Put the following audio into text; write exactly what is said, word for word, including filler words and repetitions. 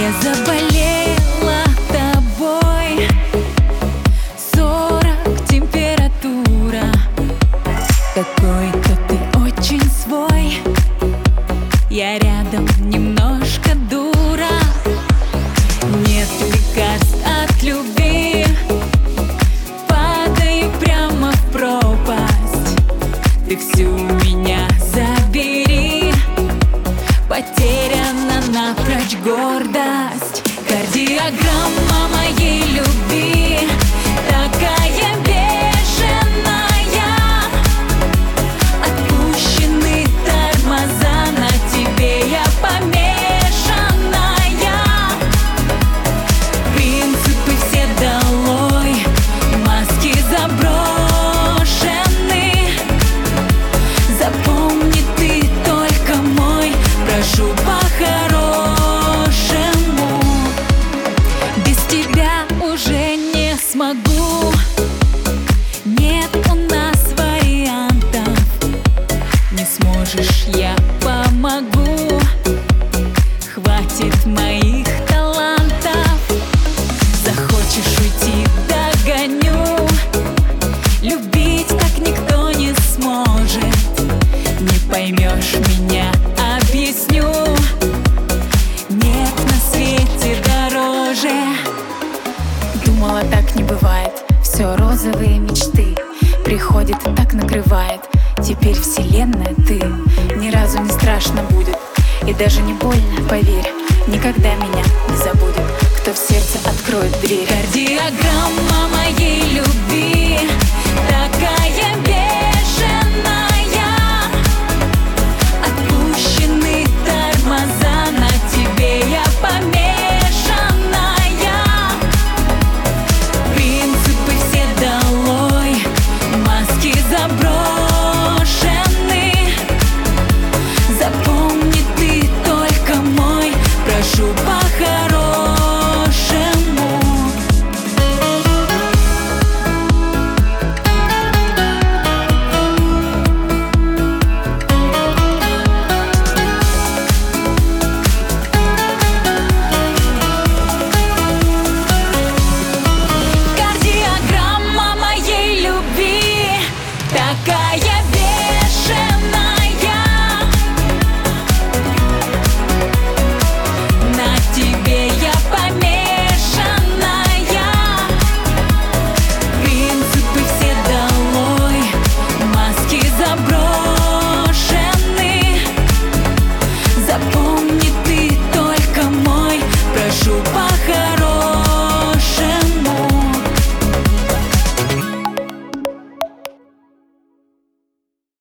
Я заболела тобой, сорок температура. Какой-то ты очень свой, я рядом немножко дура. Нет лекарств от любви, падаю прямо в пропасть. Ты всю меня забери, потеряна напрочь гордость. Кардиограмма моей любви такая бешеная, отпущены тормоза, на тебе я помешанная. Принципы все долой, маски заброшены. Запомни, ты только мой, прошу по-хорошему. Без тебя уже не смогу, нет у нас вариантов. Не сможешь, я помогу, хватит моих талантов. Захочешь уйти, догоню, любить так никто не сможет. Не поймешь меня, объясню, нет на свете дороже. Думала, так не бывает, все розовые мечты. Приходит и так накрывает, теперь вселенная ты. Ни разу не страшно будет, и даже не больно, поверь. Никогда меня не забудет, кто в сердце откроет дверь. Кардиограмма моей любви такая бешеная,